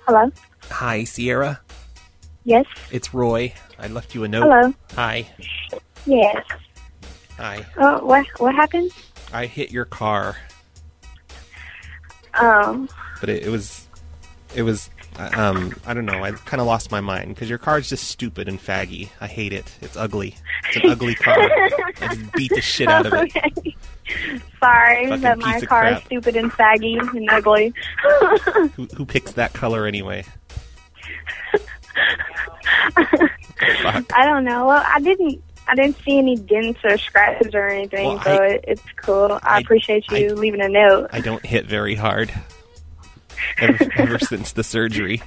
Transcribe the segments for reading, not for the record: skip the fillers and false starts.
Hello? Hi, Sierra. Yes? It's Roy. I left you a note. Hello? Hi. Yes. Hi. What happened? I hit your car. Oh. But it was, I don't know, I kind of lost my mind, because your car's just stupid and faggy. I hate it. It's ugly. It's an ugly car. I just beat the shit out of it. Okay. Sorry Fucking that my piece of car crap. is stupid and faggy and ugly. Who picks that color anyway? Fuck. I don't know. Well, I didn't see any dents or scratches or anything, Well, so it's cool. I appreciate you leaving a note. I don't hit very hard. Ever since the surgery.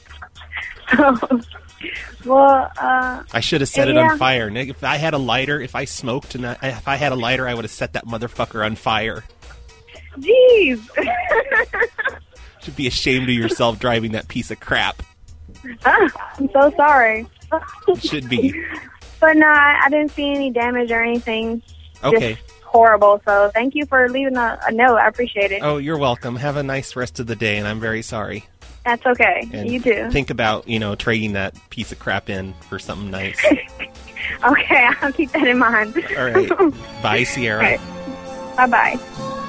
Well, I should have set it yeah. on fire. Nick, if I had a lighter, if I smoked, and if I had a lighter, I would have set that motherfucker on fire. Jeez. Should be ashamed of yourself driving that piece of crap. I'm so sorry. Should be. But no, I didn't see any damage or anything. Okay. Just horrible. So thank you for leaving a note. I appreciate it. Oh, you're welcome. Have a nice rest of the day, and I'm very sorry. That's okay. And you too. think about, trading that piece of crap in for something nice. Okay, I'll keep that in mind. All right. Bye, Sierra. All right. Bye-bye.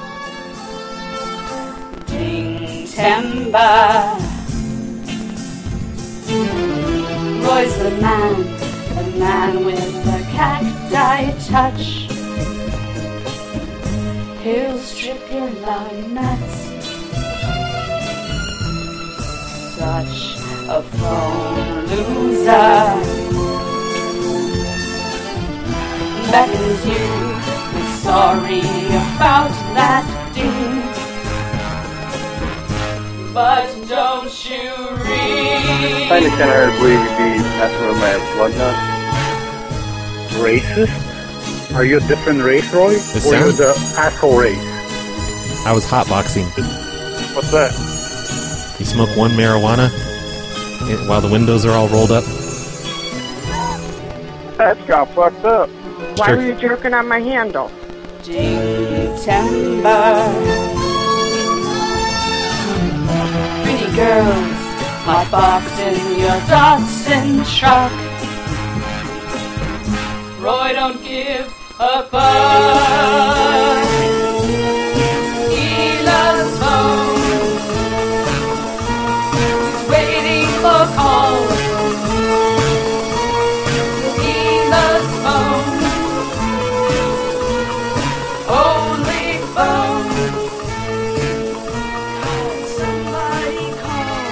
Ding-timber. Roy's the man with the cacti touch. He'll strip your lung nuts. Such a phone loser. Beckons you with sorry about that ding. But don't you read? Kinda can't hard to believe you'd be messing with my blood nuts. Racist? Are you a different race, Roy? Or are you the asshole race? I was hotboxing. What's that? You smoke one marijuana while the windows are all rolled up? That's got fucked up. Why were you jerking on my handle? Ding-timber. Pretty girls, hot boxing your Datsun truck. Roy, don't give a fuck. He loves phones. He's waiting for calls. He loves phones. Only phones. Call somebody, call.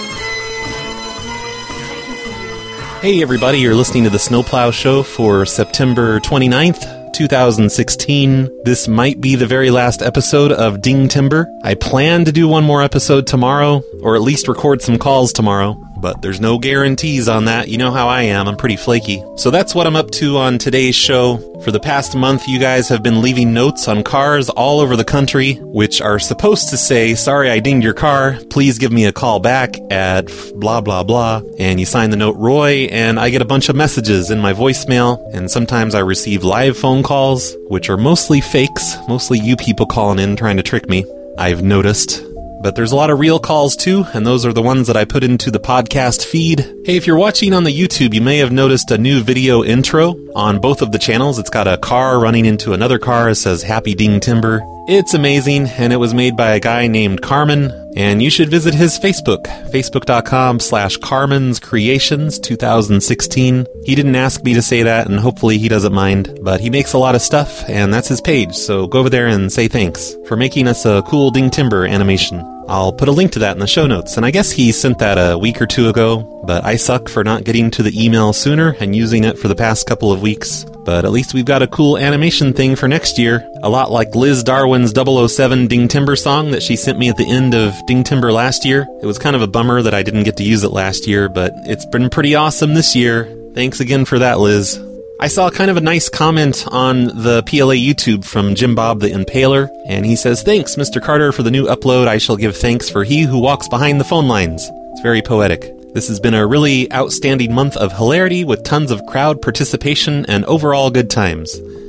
Hey everybody, you're listening to the Snowplow Show for September 29th, 2016. This might be the very last episode of Ding Timber. I plan to do one more episode tomorrow, or at least record some calls tomorrow, but there's no guarantees on that. You know how I am, I'm pretty flaky. So that's what I'm up to on today's show. For the past month, you guys have been leaving notes on cars all over the country, which are supposed to say, sorry I dinged your car, please give me a call back at blah blah blah, and you sign the note Roy, and I get a bunch of messages in my voicemail, and sometimes I receive live phone calls, which are mostly fakes, mostly you people calling in trying to trick me, I've noticed. But there's a lot of real calls too, and those are the ones that I put into the podcast feed. Hey, if you're watching on the YouTube, you may have noticed a new video intro on both of the channels. It's got a car running into another car. It says Happy Ding Timber. It's amazing, and it was made by a guy named Carmen, and you should visit his Facebook, facebook.com/Carmen's Creations 2016. He didn't ask me to say that, and hopefully he doesn't mind, but he makes a lot of stuff, and that's his page, so go over there and say thanks for making us a cool Ding Timber animation. I'll put a link to that in the show notes, and I guess he sent that a week or two ago, but I suck for not getting to the email sooner and using it for the past couple of weeks. But at least we've got a cool animation thing for next year, a lot like Liz Darwin's 007 Ding Timber song that she sent me at the end of Ding Timber last year. It was kind of a bummer that I didn't get to use it last year, but it's been pretty awesome this year. Thanks again for that, Liz. I saw kind of a nice comment on the PLA YouTube from Jim Bob the Impaler, and he says, "Thanks, Mr. Carter, for the new upload. I shall give thanks for he who walks behind the phone lines." It's very poetic. This has been a really outstanding month of hilarity with tons of crowd participation and overall good times.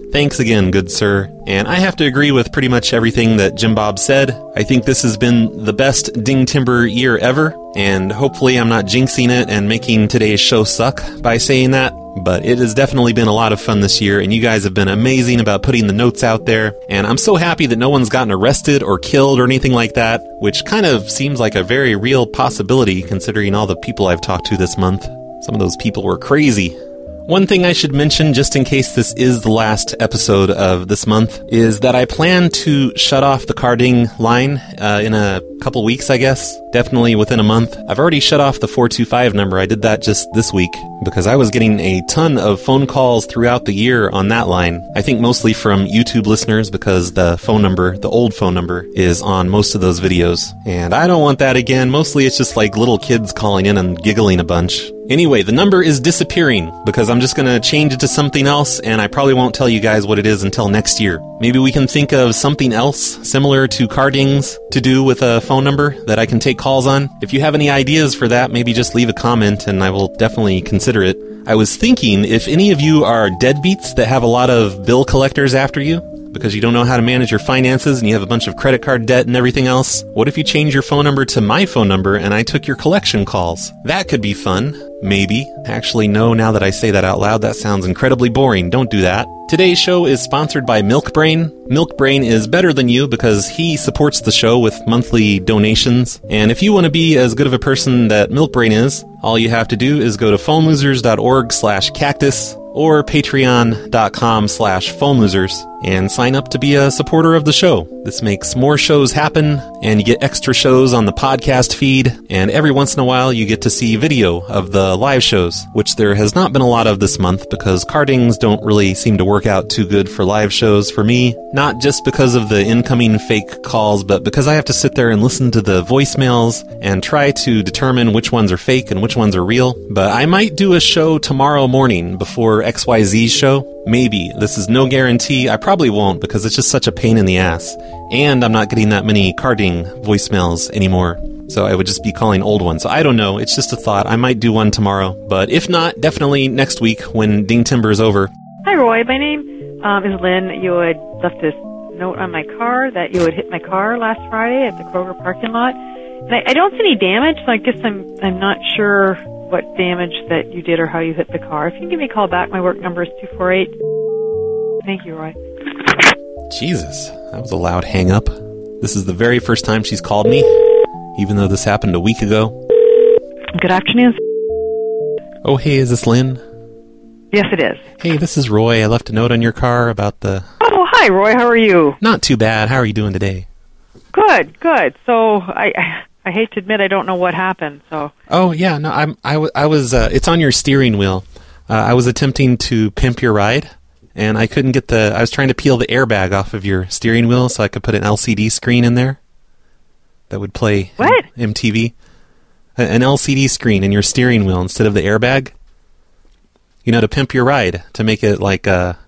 Thanks again, good sir. And I have to agree with pretty much everything that Jim Bob said. I think this has been the best Ding Timber year ever, and hopefully I'm not jinxing it and making today's show suck by saying that. But it has definitely been a lot of fun this year, and you guys have been amazing about putting the notes out there. And I'm so happy that no one's gotten arrested or killed or anything like that, which kind of seems like a very real possibility considering all the people I've talked to this month. Some of those people were crazy. One thing I should mention, just in case this is the last episode of this month, is that I plan to shut off the carding line in a couple weeks, I guess. Definitely within a month. I've already shut off the 425 number. I did that just this week because I was getting a ton of phone calls throughout the year on that line. I think mostly from YouTube listeners because the phone number, the old phone number, is on most of those videos. And I don't want that again. Mostly it's just like little kids calling in and giggling a bunch. Anyway, the number is disappearing because I'm just going to change it to something else, and I probably won't tell you guys what it is until next year. Maybe we can think of something else similar to cardings to do with a phone number that I can take calls on. If you have any ideas for that, maybe just leave a comment and I will definitely consider it. I was thinking if any of you are deadbeats that have a lot of bill collectors after you, because you don't know how to manage your finances and you have a bunch of credit card debt and everything else, what if you change your phone number to my phone number and I took your collection calls? That could be fun. Maybe. Actually, no, now that I say that out loud, that sounds incredibly boring. Don't do that. Today's show is sponsored by MilkBrain. MilkBrain is better than you because he supports the show with monthly donations. And if you want to be as good of a person that MilkBrain is, all you have to do is go to phonelosers.org/cactus or patreon.com/phonelosers and sign up to be a supporter of the show. This makes more shows happen, and you get extra shows on the podcast feed, and every once in a while you get to see video of the live shows, which there has not been a lot of this month because cardings don't really seem to work out too good for live shows for me. Not just because of the incoming fake calls, but because I have to sit there and listen to the voicemails and try to determine which ones are fake and which ones are real. But I might do a show tomorrow morning before XYZ's show. Maybe. This is no guarantee. I probably won't because it's just such a pain in the ass. And I'm not getting that many carding voicemails anymore. So I would just be calling old ones. So I don't know. It's just a thought. I might do one tomorrow. But if not, definitely next week when Ding Timber is over. Hi, Roy. My name is Lynn. You had left this note on my car that you had hit my car last Friday at the Kroger parking lot. And I don't see any damage, so I guess I'm not sure what damage that you did or how you hit the car. If you can give me a call back, my work number is 248. Thank you, Roy. Jesus, that was a loud hang-up. This is the very first time she's called me, even though this happened a week ago. Good afternoon. Oh, hey, is this Lynn? Yes, it is. Hey, this is Roy. I left a note on your car about the... Oh, hi, Roy. How are you? Not too bad. How are you doing today? Good, good. So, I hate to admit I don't know what happened, so... Oh, yeah, no, I was, it's on your steering wheel. I was attempting to pimp your ride, and I couldn't get I was trying to peel the airbag off of your steering wheel so I could put an LCD screen in there that would play what? MTV. An LCD screen in your steering wheel instead of the airbag. You know, to pimp your ride, to make it like a...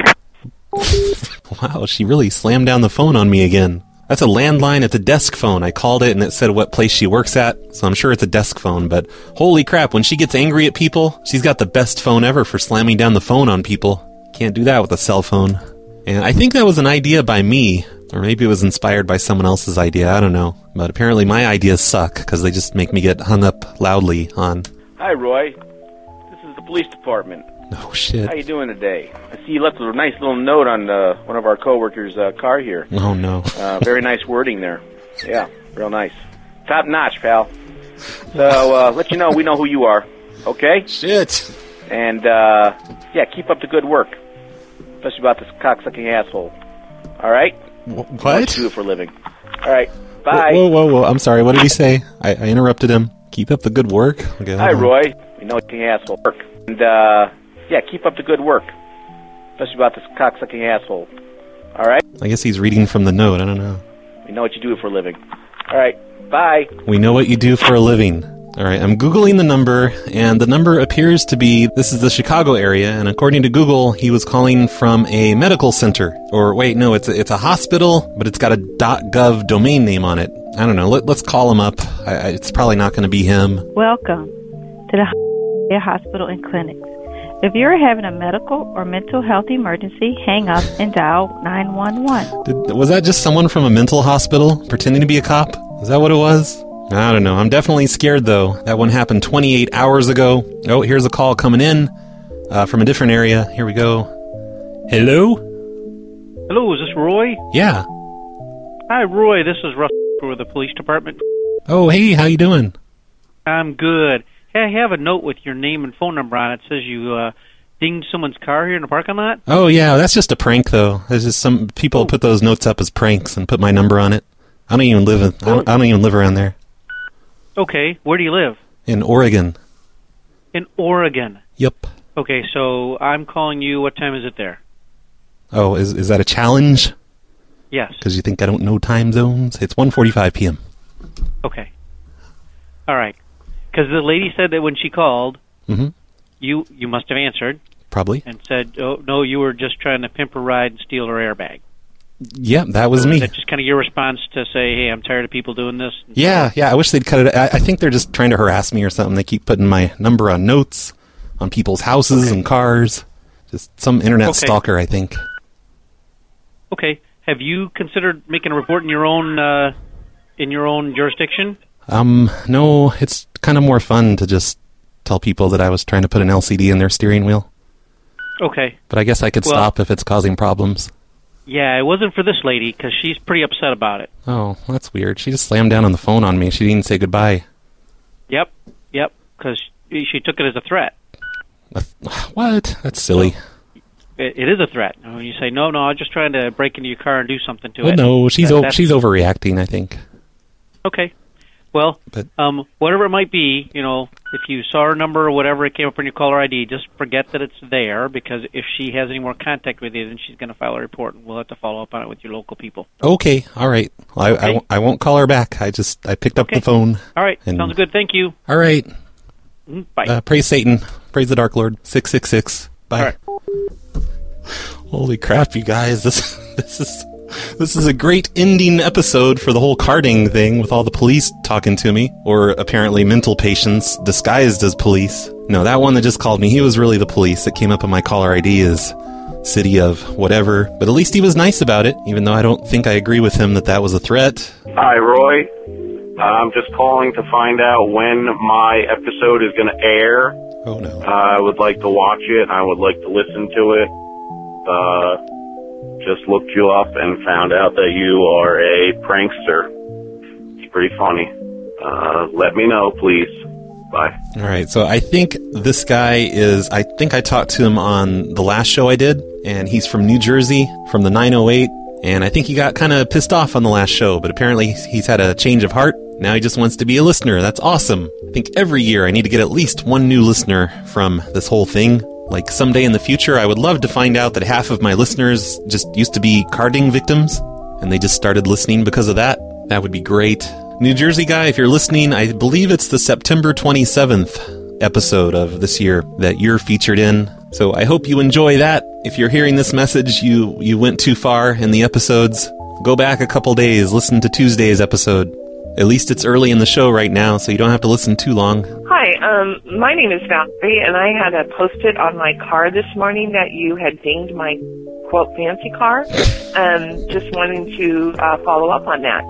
Wow, she really slammed down the phone on me again. That's a landline. It's a desk phone. I called it and it said what place she works at, so I'm sure it's a desk phone. But holy crap, when she gets angry at people, she's got the best phone ever for slamming down the phone on people. Can't do that with a cell phone. And I think that was an idea by me, or maybe it was inspired by someone else's idea. I don't know. But apparently my ideas suck because they just make me get hung up loudly on. Hi, Roy. This is the police department. Oh, shit. How you doing today? I see you left a nice little note on one of our coworkers' car here. Oh, no. Very nice wording there. Yeah, real nice. Top notch, pal. So, let you know we know who you are. Okay? Shit. And, yeah, keep up the good work. Especially about this cocksucking asshole. All right? What? What you do for a living. All right. Bye. Whoa. I'm sorry. What did he say? I interrupted him. Keep up the good work? Okay, hi, Roy. We know you asshole. And, yeah, keep up the good work. Especially about this cocksucking asshole. All right? I guess he's reading from the note. I don't know. We know what you do for a living. All right. Bye. We know what you do for a living. All right. I'm Googling the number, and the number appears to be, this is the Chicago area, and according to Google, he was calling from a medical center. Or, wait, no, it's a hospital, but it's got a .gov domain name on it. I don't know. Let's call him up. It's probably not going to be him. Welcome to the hospital and clinics. If you're having a medical or mental health emergency, hang up and dial 911. Was that just someone from a mental hospital pretending to be a cop? Is that what it was? I don't know. I'm definitely scared, though. That one happened 28 hours ago. Oh, here's a call coming in from a different area. Here we go. Hello? Hello, is this Roy? Yeah. Hi, Roy. This is Russ with the police department. Oh, hey, how you doing? I'm good. Hey, I have a note with your name and phone number on it. It says you dinged someone's car here in the parking lot. Oh, yeah, that's just a prank, though. There's just some people put those notes up as pranks and put my number on it. I don't even live I don't even live around there. Okay, where do you live? In Oregon. In Oregon. Yep. Okay, so I'm calling you. What time is it there? Oh, is that a challenge? Yes. Because you think I don't know time zones? It's 1:45 p.m. Okay. All right. Because the lady said that when she called, you must have answered. Probably. And said, oh, no, you were just trying to pimp her ride and steal her airbag. Yeah, that was me. Is that just kind of your response to say, hey, I'm tired of people doing this? Yeah, I wish they'd cut it. I think they're just trying to harass me or something. They keep putting my number on notes, on people's houses and cars. Just some internet stalker, I think. Okay. Have you considered making a report in your own jurisdiction? No, it's kind of more fun to just tell people that I was trying to put an LCD in their steering wheel. Okay. But I guess I could stop if it's causing problems. Yeah, it wasn't for this lady, because she's pretty upset about it. Oh, that's weird. She just slammed down on the phone on me. She didn't even say goodbye. Yep, because she took it as a threat. What? That's silly. It is a threat. When you say, no, I'm just trying to break into your car and do something to it. Well, no, she's overreacting, I think. Okay. Well, whatever it might be, if you saw her number or whatever, it came up on your caller ID, just forget that it's there, because if she has any more contact with you, then she's going to file a report, and we'll have to follow up on it with your local people. Okay, all right. Well, I won't call her back. I picked up the phone. All right, sounds good. Thank you. All right. Bye. Praise Satan. Praise the Dark Lord. 666. Bye. All right. Holy crap, you guys. This is a great ending episode for the whole carding thing with all the police talking to me, or apparently mental patients disguised as police. No, that one that just called me, he was really the police. It came up on my caller ID as city of whatever, but at least he was nice about it, even though I don't think I agree with him that was a threat. Hi, Roy. I'm just calling to find out when my episode is going to air. Oh, no. I would like to watch it. I would like to listen to it. Just looked you up and found out that you are a prankster. It's pretty funny. Let me know, please. Bye. All right, so I think this guy I think I talked to him on the last show I did, and he's from New Jersey, from the 908, and I think he got kind of pissed off on the last show, but apparently he's had a change of heart. Now he just wants to be a listener. That's awesome. I think every year I need to get at least one new listener from this whole thing. Like someday in the future, I would love to find out that half of my listeners just used to be carding victims, and they just started listening because of that. That would be great. New Jersey guy, if you're listening, I believe it's the September 27th episode of this year that you're featured in. So I hope you enjoy that. If you're hearing this message, you went too far in the episodes. Go back a couple days, listen to Tuesday's episode. At least it's early in the show right now, so you don't have to listen too long. Hi, my name is Valerie, and I had a post-it on my car this morning that you had dinged my, quote, fancy car. Just wanting to follow up on that.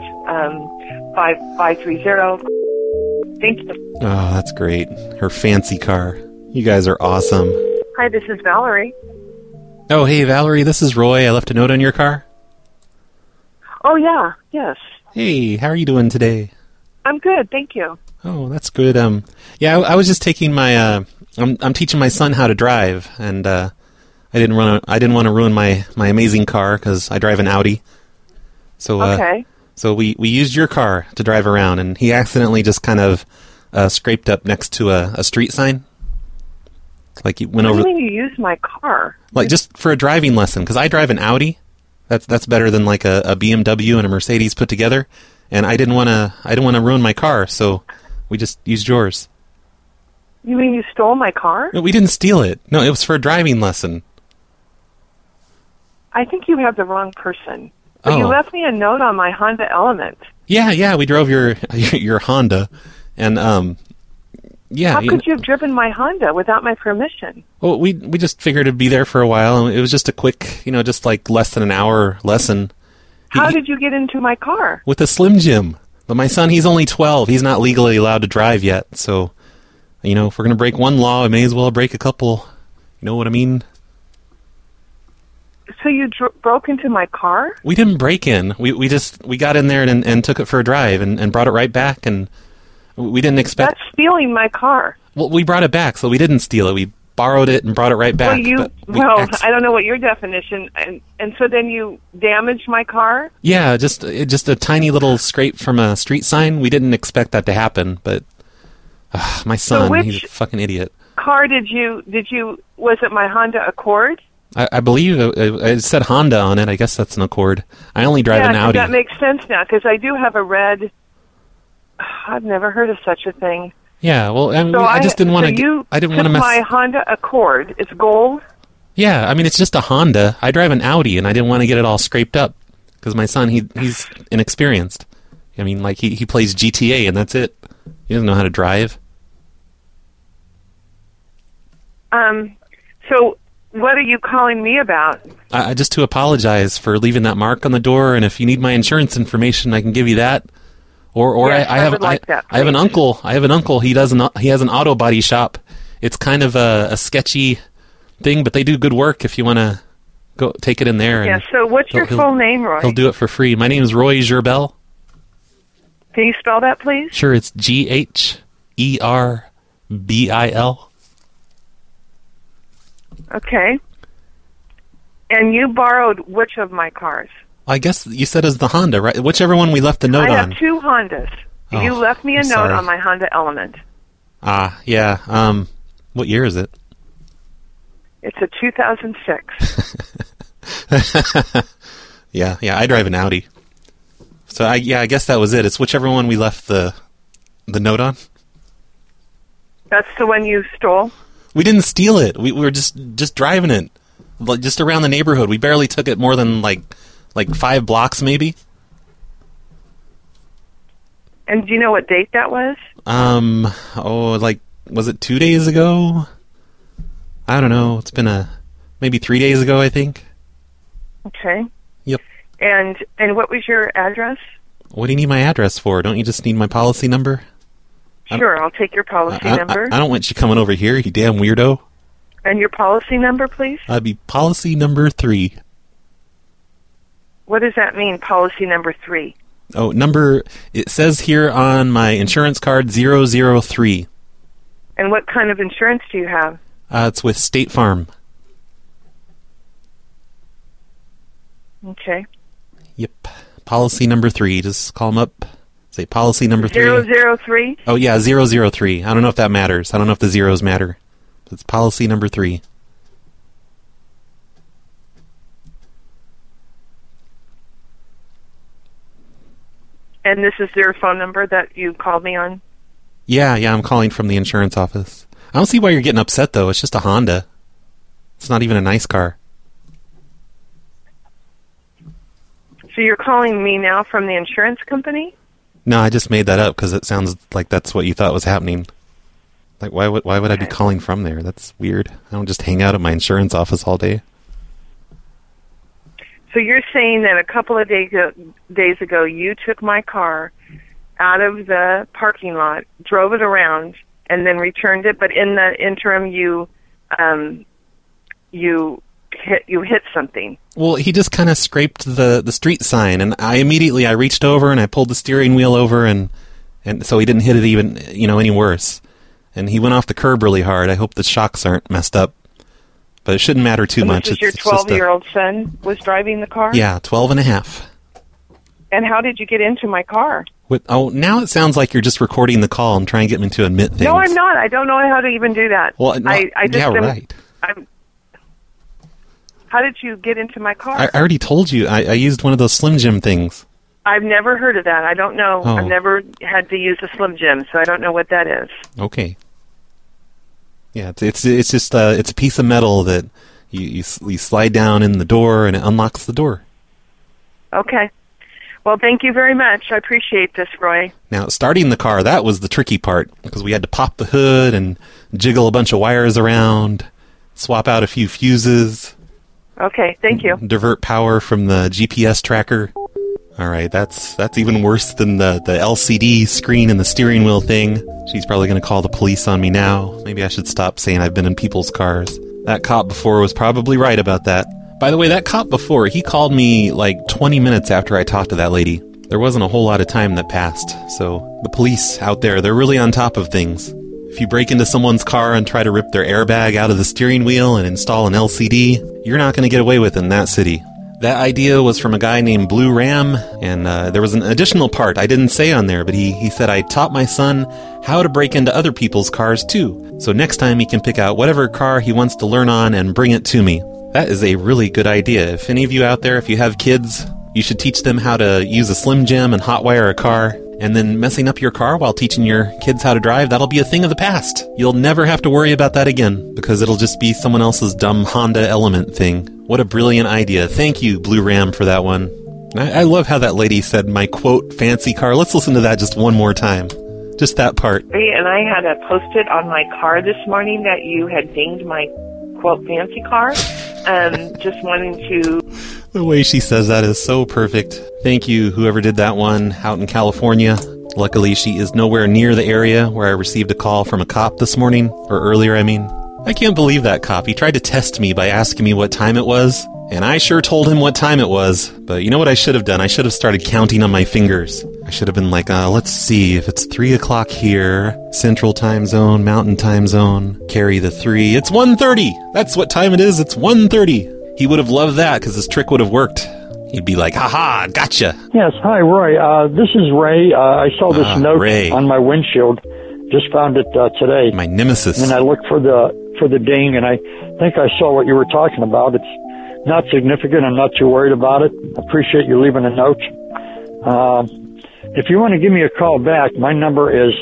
5530. Thank you. Oh, that's great. Her fancy car. You guys are awesome. Hi, this is Valerie. Oh, hey, Valerie, this is Roy. I left a note on your car. Oh, yeah, yes. Hey, how are you doing today? I'm good, thank you. Oh, that's good. Yeah, I was just taking my. I'm teaching my son how to drive, and I didn't want to ruin my amazing car because I drive an Audi. So okay. So we used your car to drive around, and he accidentally just kind of scraped up next to a street sign. Like he went over. What do you mean you used my car? Like just for a driving lesson, because I drive an Audi. That's better than like a BMW and a Mercedes put together. And I didn't want to ruin my car, so we just used yours. You mean you stole my car? No, we didn't steal it. No, it was for a driving lesson. I think you have the wrong person. But Oh. you left me a note on my Honda Element. Yeah, we drove your Honda, and Yeah. How could you have driven my Honda without my permission? Well, we just figured it'd be there for a while. It was just a quick, just like less than an hour lesson. How did you get into my car? With a Slim Jim. But my son, he's only 12. He's not legally allowed to drive yet. So, if we're going to break one law, we may as well break a couple. You know what I mean? So you broke into my car? We didn't break in. We got in there and took it for a drive and brought it right back, and we didn't expect... That's stealing my car. Well, we brought it back, so we didn't steal it. We borrowed it and brought it right back. I don't know what your definition... And so then you damaged my car? Yeah, just a tiny little scrape from a street sign. We didn't expect that to happen, but my son, he's a fucking idiot. Car did you... Was it my Honda Accord? I believe it said Honda on it. I guess that's an Accord. I only drive an Audi. That makes sense now, because I do have a red... I've never heard of such a thing. Yeah, well, I just didn't want to... I didn't want to mess... my Honda Accord. It's gold? Yeah, it's just a Honda. I drive an Audi, and I didn't want to get it all scraped up, because my son, he's inexperienced. He plays GTA, and that's it. He doesn't know how to drive. So... What are you calling me about? Just to apologize for leaving that mark on the door, and if you need my insurance information, I can give you that. Or yes, I have an uncle. He has an auto body shop. It's kind of a sketchy thing, but they do good work if you want to go take it in there. Yeah. So what's your full name, Roy? He'll do it for free. My name is Roy Gerbel. Can you spell that, please? Sure. It's GHERBIL. Okay. And you borrowed which of my cars? I guess you said it's the Honda, right? Whichever one we left a note on. I have two Hondas. You left me a note on my Honda Element. Yeah. What year is it? It's a 2006. Yeah, I drive an Audi. So I guess that was it. It's whichever one we left the note on. That's the one you stole? We didn't steal it. We were just driving it, just around the neighborhood. We barely took it more than like 5 blocks, maybe. And do you know what date that was? Was it 2 days ago? I don't know. It's been maybe 3 days ago, I think. Okay. Yep. And what was your address? What do you need my address for? Don't you just need my policy number? Sure, I'll take your policy number. I don't want you coming over here, you damn weirdo. And your policy number, please? I'd be policy number 3. What does that mean, policy number 3? Oh, it says here on my insurance card 003. And what kind of insurance do you have? It's with State Farm. Okay. Yep. Policy number 3. Just call them up. Say policy number 3. 003? Oh, yeah, 003. I don't know if that matters. I don't know if the zeros matter. It's policy number 3. And this is their phone number that you called me on? Yeah, I'm calling from the insurance office. I don't see why you're getting upset, though. It's just a Honda. It's not even a nice car. So you're calling me now from the insurance company? No, I just made that up because it sounds like that's what you thought was happening. Like, why would I be calling from there? That's weird. I don't just hang out at my insurance office all day. So you're saying that a couple of days ago you took my car out of the parking lot, drove it around, and then returned it, but in the interim you hit something. Well, he just kind of scraped the street sign, and I reached over and I pulled the steering wheel over, and so he didn't hit it even any worse. And he went off the curb really hard. I hope the shocks aren't messed up, but it shouldn't matter too much. Your 12-year-old son was driving the car? Yeah, 12 and a half. And how did you get into my car? Now it sounds like you're just recording the call and trying to get me to admit things. No, I'm not. I don't know how to even do that. Well, right. How did you get into my car? I already told you. I used one of those Slim Jim things. I've never heard of that. I don't know. Oh. I've never had to use a Slim Jim, so I don't know what that is. Okay. Yeah, it's just it's a piece of metal that you slide down in the door and it unlocks the door. Okay. Well, thank you very much. I appreciate this, Roy. Now, starting the car, that was the tricky part, because we had to pop the hood and jiggle a bunch of wires around, swap out a few fuses. Okay, thank you. Divert power from the GPS tracker. All right, that's even worse than the LCD screen and the steering wheel thing. She's probably going to call the police on me now. Maybe I should stop saying I've been in people's cars. That cop before was probably right about that. By the way, that cop before, he called me like 20 minutes after I talked to that lady. There wasn't a whole lot of time that passed, so the police out there, they're really on top of things. If you break into someone's car and try to rip their airbag out of the steering wheel and install an LCD, you're not going to get away with it in that city. That idea was from a guy named Blue Ram, and there was an additional part I didn't say on there, but he said I taught my son how to break into other people's cars too. So next time he can pick out whatever car he wants to learn on and bring it to me. That is a really good idea. If any of you out there, if you have kids, you should teach them how to use a Slim Jim and hotwire a car, and then messing up your car while teaching your kids how to drive, that'll be a thing of the past. You'll never have to worry about that again, because it'll just be someone else's dumb Honda Element thing. What a brilliant idea. Thank you, Blue Ram, for that one. I love how that lady said my, quote, fancy car. Let's listen to that just one more time. Just that part. And I had a post-it on my car this morning that you had dinged my, quote, fancy car. Just wanting to... The way she says that is so perfect. Thank you, whoever did that one out in California. Luckily, she is nowhere near the area where I received a call from a cop this morning, or earlier, I mean. I can't believe that cop. He tried to test me by asking me what time it was, and I sure told him what time it was. But you know what I should have done? I should have started counting on my fingers. I should have been like, let's see, if it's 3 o'clock here, Central Time Zone, Mountain Time Zone, carry the 3. It's 1:30! That's what time it is, it's 1:30! He would have loved that, because his trick would have worked. He'd be like, haha, gotcha! Yes, hi, Roy. This is Ray. I saw this note Ray. on my windshield. Just found it today. My nemesis. And I looked for the ding, and I think I saw what you were talking about. It's not significant. I'm not too worried about it. I appreciate you leaving a note. If you want to give me a call back, my number is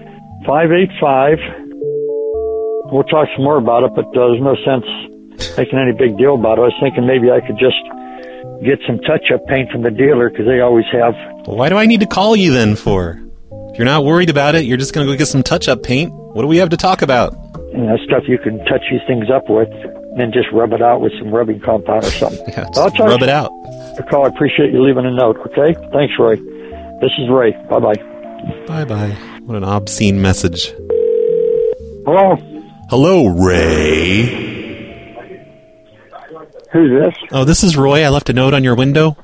585. We'll talk some more about it, but there's no sense making any big deal about it. I was thinking maybe I could just get some touch-up paint from the dealer, because they always have. Well, why do I need to call you then for? If you're not worried about it, you're just going to go get some touch-up paint. What do we have to talk about? Stuff you can touch these things up with, and then just rub it out with some rubbing compound or something. Yeah, just rub it out. Call. I appreciate you leaving a note, okay? Thanks, Roy. This is Ray. Bye-bye. Bye-bye. What an obscene message. Hello? Hello, Ray. Who's this? Oh, this is Roy. I left a note on your window.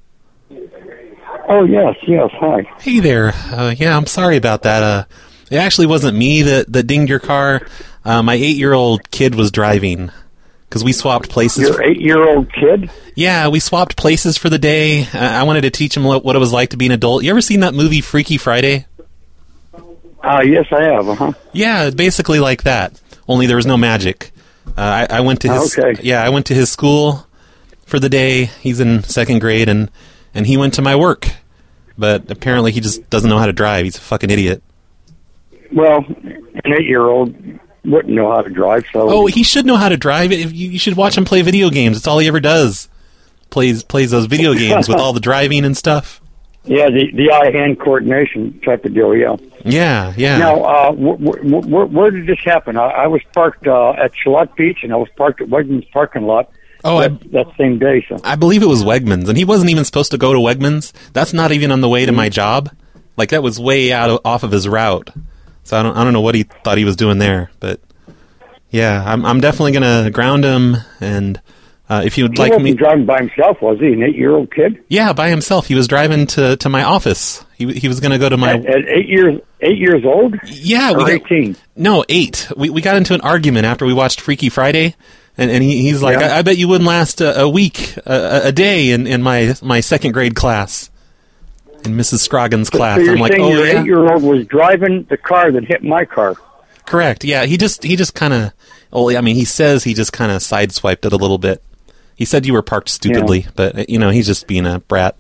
Oh, yes, hi. Hey there. Yeah, I'm sorry about that. It actually wasn't me that dinged your car. My 8-year-old kid was driving, because we swapped places. Your 8-year-old kid? Yeah, we swapped places for the day. I wanted to teach him what it was like to be an adult. You ever seen that movie Freaky Friday? Yes, I have, Yeah, basically like that, only there was no magic. I went to his I went to his school for the day. He's in 2nd grade, and he went to my work. But apparently he just doesn't know how to drive. He's a fucking idiot. Well, an 8-year-old wouldn't know how to drive, so... Oh, he should know how to drive. You should watch him play video games. That's all he ever does. Plays those video games with all the driving and stuff. Yeah, the eye-hand coordination type of deal, yeah. Yeah. Now, where did this happen? I was parked at Charlotte Beach, and I was parked at Wegmans parking lot. Oh, that same day. So I believe it was Wegmans, and he wasn't even supposed to go to Wegmans. That's not even on the way to my job. Like, that was way off of his route. So I don't know what he thought he was doing there, but yeah, I'm definitely gonna ground him. And if you would like me, he wasn't driving by himself, was he? An 8-year-old kid? Yeah, by himself. He was driving to my office. He was gonna go to my at 8 years old. Yeah, or 18. No, 8. We got into an argument after we watched Freaky Friday. And he's like, I bet you wouldn't last a week, a day in my 2nd grade class, in Mrs. Scroggins' class. So you're I'm like, saying your 8-year-old was driving the car that hit my car? Correct. Yeah, he just kind of. Well, I mean, he says he just kind of sideswiped it a little bit. He said you were parked stupidly, but he's just being a brat.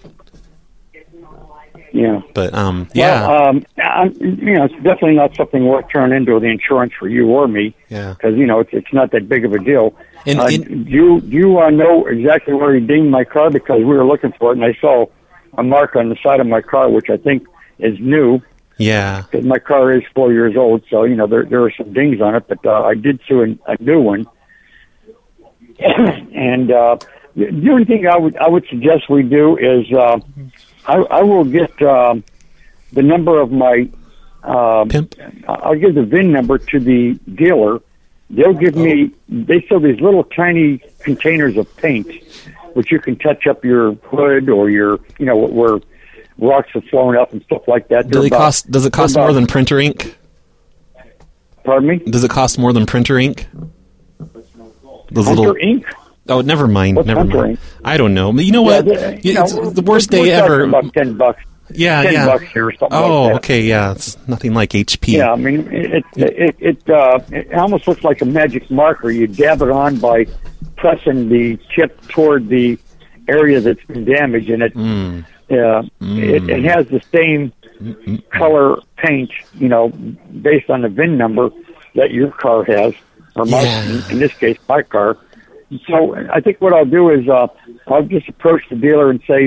Yeah. But yeah. Well, it's definitely not something worth turning into the insurance for you or me. Yeah. Because it's not that big of a deal. Do you know exactly where he dinged my car, because we were looking for it, and I saw a mark on the side of my car, which I think is new. Yeah. Because my car is 4 years old, so, there are some dings on it, but I did see a new one. And the only thing I would suggest we do is I will get the number of my Pimp? I'll give the VIN number to the dealer. They'll give me. They sell these little tiny containers of paint, which you can touch up your hood or your where rocks have flown up and stuff like that. Does it cost more than printer ink? Pardon me? Does it cost more than printer ink? Those Hunter ink? Oh, never mind. What's never Hunter mind. ink? I don't know. You know what? It's the worst day ever. About $10. Yeah, $10 here or something like that. Okay, yeah. It's nothing like HP. Yeah, I mean, it almost looks like a magic marker. You dab it on by pressing the chip toward the area that's been damaged, and it has the same color paint, based on the VIN number that your car has, or in this case, my car. So I think what I'll do is I'll just approach the dealer and say,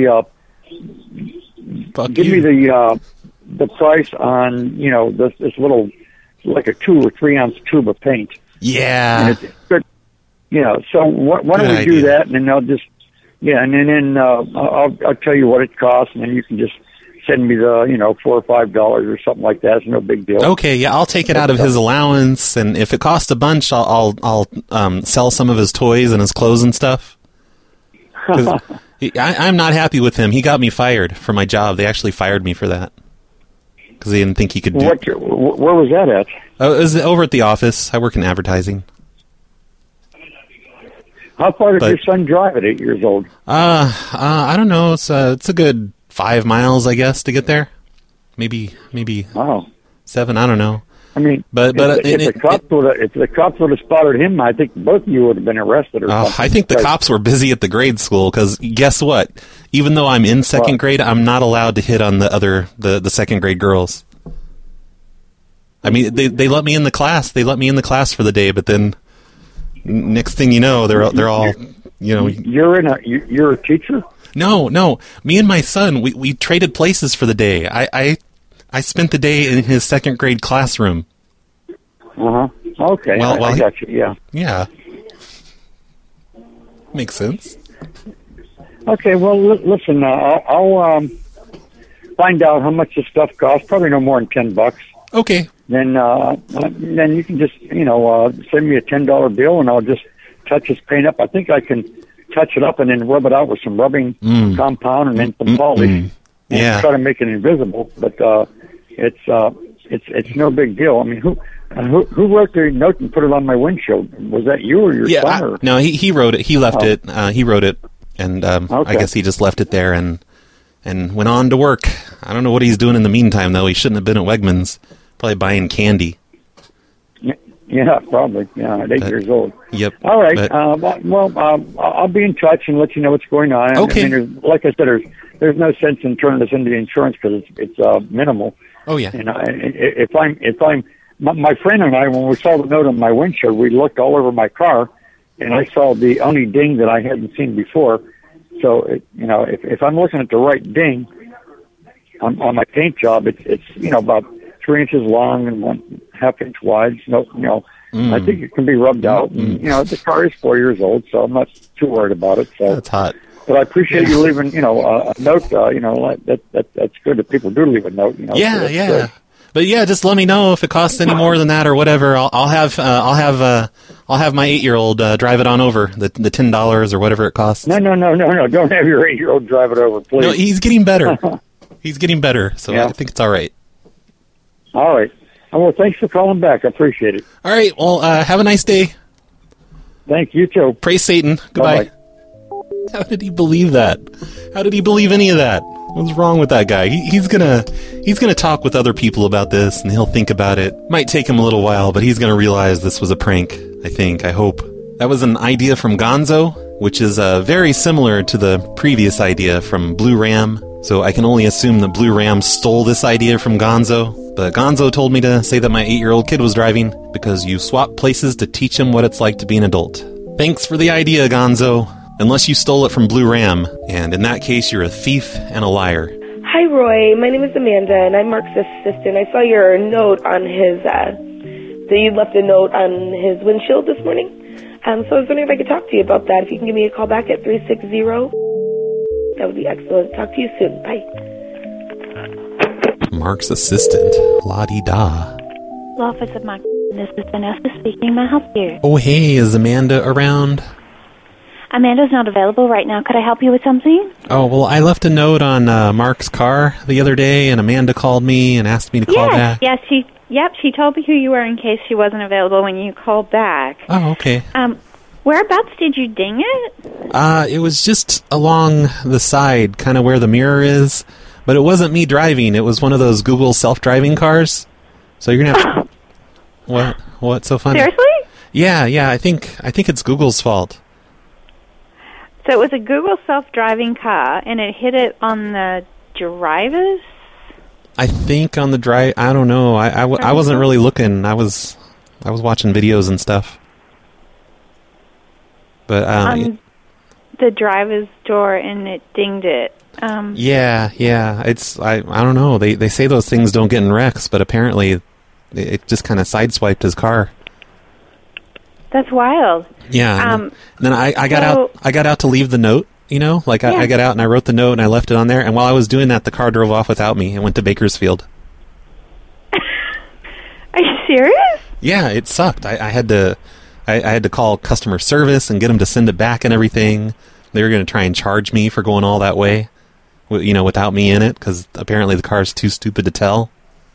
give me the price on this little, like a 2 or 3 ounce tube of paint. Yeah. And it's good. So why don't we do that, and then I'll just and then I'll tell you what it costs, and then you can just send me the $4 or $5 or something like that. It's no big deal. Okay, yeah, I'll take it out of his allowance, and if it costs a bunch, I'll sell some of his toys and his clothes and stuff. I'm not happy with him. He got me fired for my job. They actually fired me for that because they didn't think he could do. Where was that at? It was over at the office. I work in advertising. How far did your son drive at 8 years old? I don't know. It's a good 5 miles, I guess, to get there. Maybe 7. I don't know. I mean, but if the cops would have spotted him, I think both of you would have been arrested or something. I think the cops were busy at the grade school because guess what? Even though I'm in second grade, I'm not allowed to hit on the second grade girls. I mean, they let me in the class. They let me in the class for the day, but then next thing you know, they're all You're a teacher? No. Me and my son, we traded places for the day. I spent the day in his second grade classroom. Okay, I got you. Yeah. Yeah. Makes sense. Okay, well, listen, I'll find out how much this stuff costs. Probably no more than $10. Okay. Then you can just send me a $10 bill, and I'll just touch this paint up. I think I can touch it up and then rub it out with some rubbing compound and then some polish. And try to make it invisible, but it's no big deal. I mean, who wrote the note and put it on my windshield? Was that you or your son? Or? No, he wrote it. He left it. He wrote it, and I guess he just left it there and went on to work. I don't know what he's doing in the meantime, though. He shouldn't have been at Wegmans, probably buying candy. Yeah, probably. Yeah, at 8 years old. Yep. All right. I'll be in touch and let you know what's going on. Okay. I mean, like I said, there's no sense in turning this into the insurance because it's minimal. Oh yeah. And my friend and I, when we saw the note on my windshield, we looked all over my car, and I saw the only ding that I hadn't seen before. So if I'm looking at the right ding on my paint job, it's about 3 inches long and 1/2 inch wide. I think it can be rubbed out. And, the car is 4 years old, so I'm not too worried about it. So that's hot. But I appreciate you leaving, a note. That's good that people do leave a note. Yeah. Good. But yeah, just let me know if it costs any more than that or whatever. I'll have my 8-year-old drive it on over the $10 or whatever it costs. No. Don't have your 8-year-old drive it over, please. No, he's getting better. He's getting better, so I think it's all right. All right. Well, thanks for calling back. I appreciate it. All right. Well, have a nice day. Thank you, too. Praise Satan. Goodbye. Bye-bye. How did he believe that? How did he believe any of that? What's wrong with that guy? He's gonna talk with other people about this, and he'll think about it. Might take him a little while, but he's gonna realize this was a prank. I hope. That was an idea from Gonzo, which is very similar to the previous idea from Blue Ram. So I can only assume that Blue Ram stole this idea from Gonzo. But Gonzo told me to say that my 8-year-old kid was driving because you swap places to teach him what it's like to be an adult. Thanks for the idea, Gonzo. Unless you stole it from Blue Ram, and in that case, you're a thief and a liar. Hi, Roy. My name is Amanda, and I'm Mark's assistant. I saw your note on his, that you left a note on his windshield this morning. So I was wondering if I could talk to you about that. If you can give me a call back at 360, that would be excellent. Talk to you soon. Bye. Mark's assistant. La-di-da. Law Office of Mark. This is Vanessa speaking. May I help you? Oh, hey, is Amanda around? Amanda's not available right now. Could I help you with something? Oh, well, I left a note on Mark's car the other day, and Amanda called me and asked me to call back. Yes, she told me who you were in case she wasn't available when you called back. Oh, okay. Whereabouts did you ding it? It was just along the side, kind of where the mirror is, but it wasn't me driving. It was one of those Google self-driving cars. So you're gonna have to... What's so funny? Seriously? Yeah, I think it's Google's fault. So it was a Google self-driving car, and it hit it on the drivers? I think on the drive. I don't know. I wasn't really looking. I was watching videos and stuff. But on the driver's door, and it dinged it. Yeah. It's I don't know. They say those things don't get in wrecks, but apparently it just kind of sideswiped his car. That's wild. Yeah. And then I got out to leave the note. You know, like I got out and I wrote the note and I left it on there. And while I was doing that, the car drove off without me and went to Bakersfield. Are you serious? Yeah, it sucked. I had to call customer service and get them to send it back and everything. They were going to try and charge me for going all that way, you know, without me in it, because apparently the car's too stupid to tell.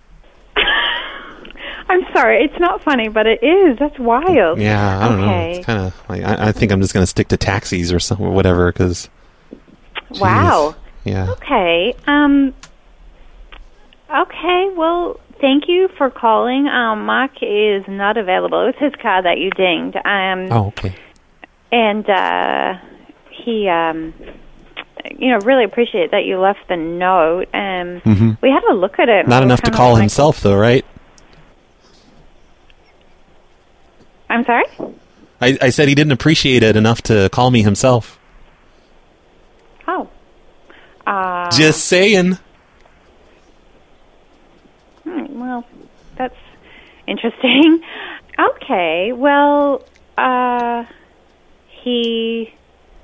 I'm sorry, it's not funny, but it is. That's wild. Yeah, I don't know. It's kind of like I think I'm just going to stick to taxis or something or whatever. Because wow. Yeah. Okay. Okay. Well, thank you for calling. Mark is not available. It's his car that you dinged. Oh, okay. And he, really appreciate that you left the note. We had a look at it. Not enough to call himself, though, right? I'm sorry? I said he didn't appreciate it enough to call me himself. Oh. Just saying. Well, that's interesting. Okay, well, he...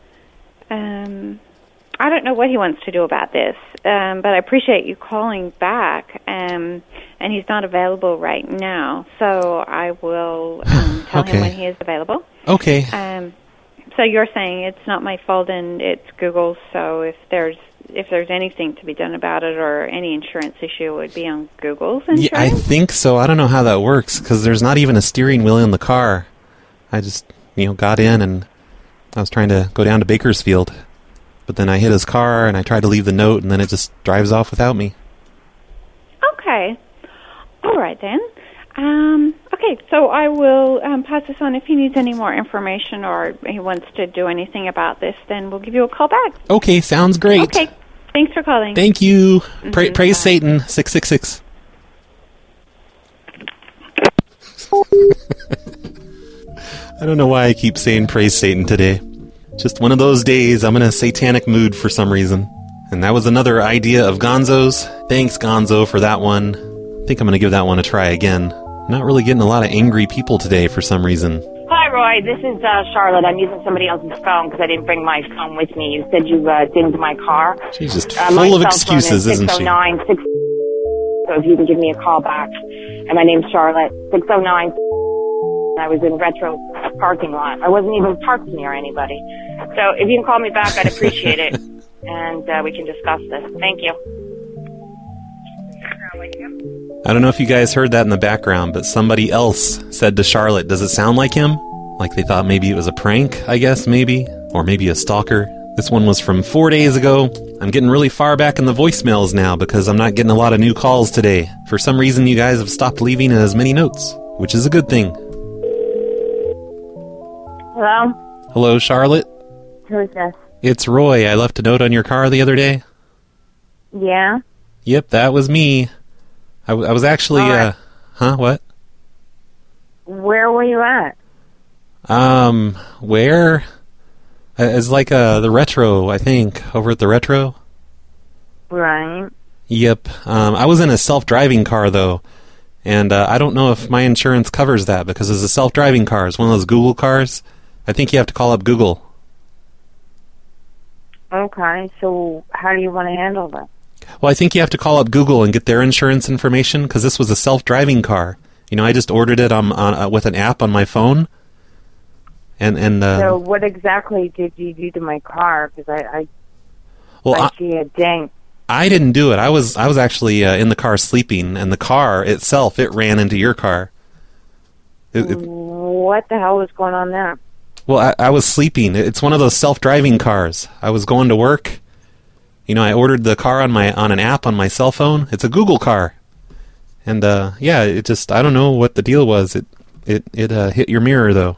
I don't know what he wants to do about this, but I appreciate you calling back, and he's not available right now, so I will tell him when he is available. Okay. So you're saying it's not my fault and it's Google's, so if there's anything to be done about it or any insurance issue, it would be on Google's insurance? Yeah, I think so. I don't know how that works, because there's not even a steering wheel in the car. I just, got in and I was trying to go down to Bakersfield. But then I hit his car, and I tried to leave the note, and then it just drives off without me. Okay. All right, then. Okay, so I will pass this on. If he needs any more information or he wants to do anything about this, then we'll give you a call back. Okay, sounds great. Okay, thanks for calling. Thank you. Praise Satan, 666. I don't know why I keep saying praise Satan today. Just one of those days I'm in a satanic mood for some reason. And that was another idea of Gonzo's. Thanks, Gonzo, for that one. I think I'm going to give that one a try again. Not really getting a lot of angry people today for some reason. Hi, Roy. This is Charlotte. I'm using somebody else's phone because I didn't bring my phone with me. You said you dinged my car. She's just full of excuses, isn't she? 609-6. So if you can give me a call back. And my name's Charlotte. 609. I was in Retro parking lot. I wasn't even parked near anybody. So if you can call me back, I'd appreciate it. And we can discuss this. Thank you. I don't know if you guys heard that in the background, but somebody else said to Charlotte, does it sound like him? Like they thought maybe it was a prank, I guess, maybe? Or maybe a stalker. This one was from 4 days ago. I'm getting really far back in the voicemails now because I'm not getting a lot of new calls today. For some reason, you guys have stopped leaving as many notes, which is a good thing. Hello? Hello, Charlotte? Who's this? It's Roy. I left a note on your car the other day. Yeah? Yep, that was me. I was actually, what? Where were you at? Where? It's like the Retro, I think, over at the Retro. Right. Yep. I was in a self-driving car, though, and I don't know if my insurance covers that, because it's a self-driving car. It's one of those Google cars. I think you have to call up Google. Okay, so how do you want to handle that? Well, I think you have to call up Google and get their insurance information, because this was a self-driving car. You know, I just ordered it on with an app on my phone. And so what exactly did you do to my car? Because I see a dent. I didn't do it. I was actually in the car sleeping, and the car itself, it ran into your car. What the hell was going on there? Well, I was sleeping. It's one of those self-driving cars. I was going to work. You know, I ordered the car on an app on my cell phone. It's a Google car. And yeah, it just, I don't know what the deal was. It hit your mirror, though.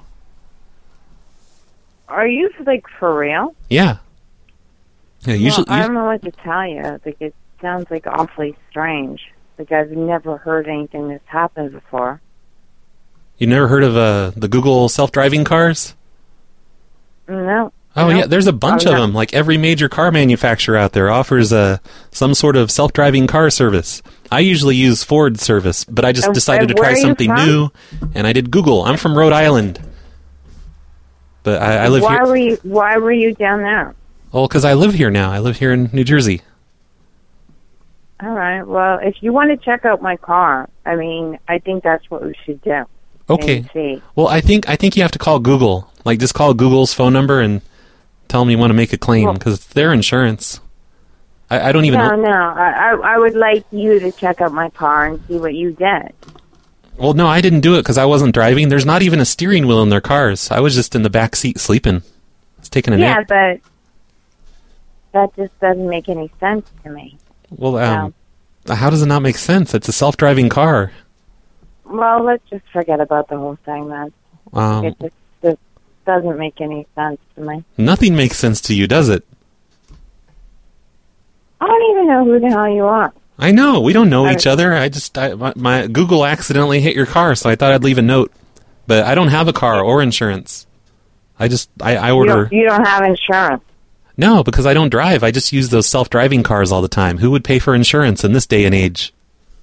Are you, like, for real? Yeah. Yeah, usually, I don't know what to tell you. Like, it sounds like awfully strange. Like, I've never heard anything that's happened before. You never heard of the Google self-driving cars? No. Oh, yeah, there's a bunch of them. Like, every major car manufacturer out there offers some sort of self-driving car service. I usually use Ford service, but I just decided to try something new, and I did Google. I'm from Rhode Island. But I live here. Why were you down there? Well, because I live here now. I live here in New Jersey. All right. Well, if you want to check out my car, I mean, I think that's what we should do. Okay. Well, I think you have to call Google. Like, just call Google's phone number and tell them you want to make a claim, because it's their insurance. I don't even know. No. I would like you to check out my car and see what you did. Well, no, I didn't do it because I wasn't driving. There's not even a steering wheel in their cars. I was just in the back seat sleeping. I was taking a nap. Yeah, but that just doesn't make any sense to me. Well, how does it not make sense? It's a self-driving car. Well, let's just forget about the whole thing, then. It just doesn't make any sense to me. Nothing makes sense to you, does it? I don't even know who the hell you are. I know. We don't know each other. My Google accidentally hit your car, so I thought I'd leave a note. But I don't have a car or insurance. I order... You don't have insurance? No, because I don't drive. I just use those self-driving cars all the time. Who would pay for insurance in this day and age?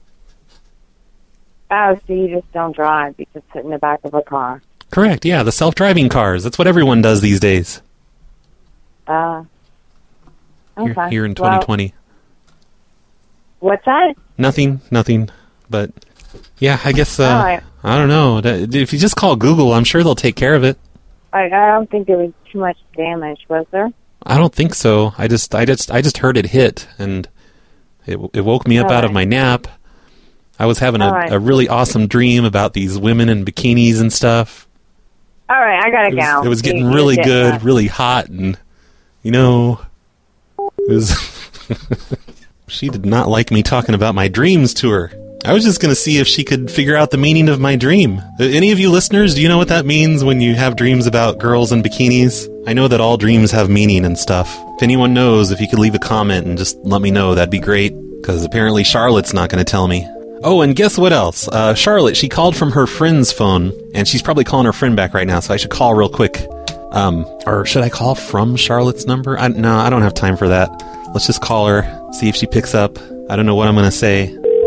Oh, so you just don't drive. You just sit in the back of a car. Correct, yeah. The self-driving cars. That's what everyone does these days. Okay. Here in 2020. What's that? Nothing. But, yeah, I guess, all right. I don't know. If you just call Google, I'm sure they'll take care of it. I don't think there was too much damage, was there? I don't think so. I just heard it hit, and it woke me up out of my nap. I was having a really awesome dream about these women in bikinis and stuff. All right, I gotta go. It was getting really good, really hot, and, you know, it was... She did not like me talking about my dreams to her. I was just going to see if she could figure out the meaning of my dream. Any of you listeners, do you know what that means when you have dreams about girls in bikinis? I know that all dreams have meaning and stuff. If anyone knows, if you could leave a comment and just let me know, that'd be great. Because apparently Charlotte's not going to tell me. Oh, and guess what else? Charlotte, she called from her friend's phone, and she's probably calling her friend back right now, so I should call real quick. Or should I call from Charlotte's number? No, I don't have time for that. Let's just call her, see if she picks up. I don't know what I'm going to say.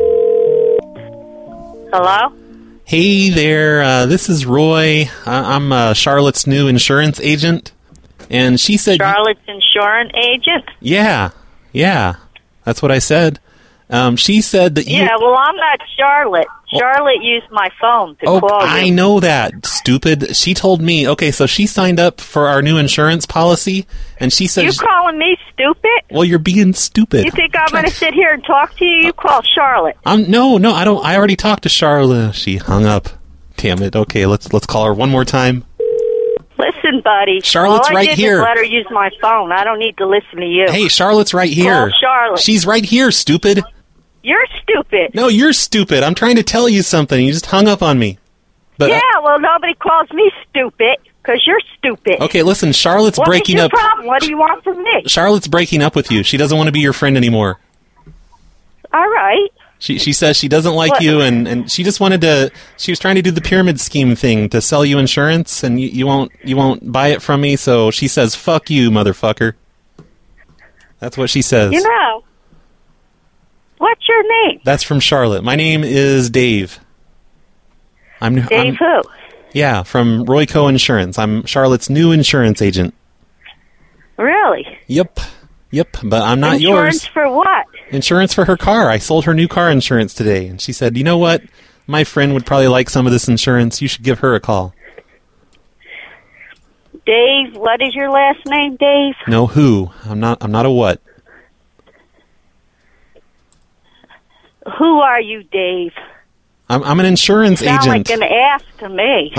Hello? Hey there, this is Roy. I'm Charlotte's new insurance agent. And she said... Charlotte's insurance agent? Yeah. That's what I said. She said that you... Yeah, well, I'm not Charlotte. Charlotte used my phone to call you. I know that, stupid. She told me... Okay, so she signed up for our new insurance policy, and she said... You calling me stupid? Well, you're being stupid. You think I'm going to sit here and talk to you? You call Charlotte. No, I don't. I already talked to Charlotte. She hung up. Damn it. Okay, let's call her one more time. Listen, buddy. Charlotte's right here. All I did was let her use my phone. I don't need to listen to you. Hey, Charlotte's right here. Call Charlotte. She's right here, stupid. You're stupid. No, you're stupid. I'm trying to tell you something. You just hung up on me. But yeah, well, nobody calls me stupid because you're stupid. Okay, listen, Charlotte's breaking up. What's your problem? What do you want from me? Charlotte's breaking up with you. She doesn't want to be your friend anymore. All right. She says she doesn't like you, and she just wanted to. She was trying to do the pyramid scheme thing to sell you insurance, and you won't buy it from me. So she says, "Fuck you, motherfucker." That's what she says. You know, what's your name? That's from Charlotte. My name is Dave. Dave who? Yeah, from Royco Insurance. I'm Charlotte's new insurance agent. Really? Yep, but I'm not Insurance yours. for what? Insurance for her car. I sold her new car insurance today, and she said, "You know what? My friend would probably like some of this insurance. You should give her a call." Dave, what is your last name, Dave? No, who? I'm not a what? Who are you, Dave? I'm an insurance You sound agent. like an ass to me.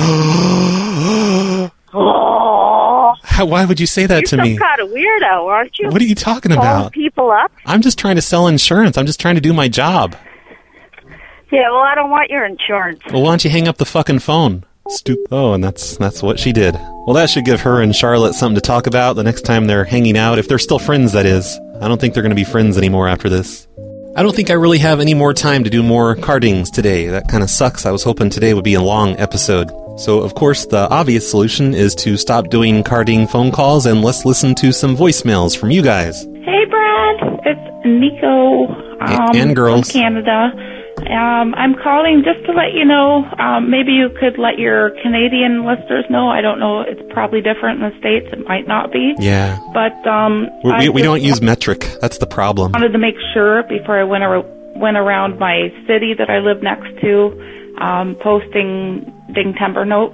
Why would you say that to You're me? some kind of weirdo, aren't you? What are you talking Calling about? people up? I'm just trying to sell insurance. I'm just trying to do my job. Yeah, well, I don't want your insurance. Well, why don't you hang up the fucking phone? Oh, and that's what she did. Well, that should give her and Charlotte something to talk about the next time they're hanging out. If they're still friends, that is. I don't think they're going to be friends anymore after this. I don't think I really have any more time to do more cardings today. That kind of sucks. I was hoping today would be a long episode. So, of course, the obvious solution is to stop doing carding phone calls and let's listen to some voicemails from you guys. Hey, Brad. It's Nico and girls. from Canada. I'm calling just to let you know, maybe you could let your Canadian listeners know. I don't know. It's probably different in the States. It might not be. Yeah. But we don't use metric. That's the problem. I wanted to make sure before I went around my city that I live next to, posting Ding Timber notes.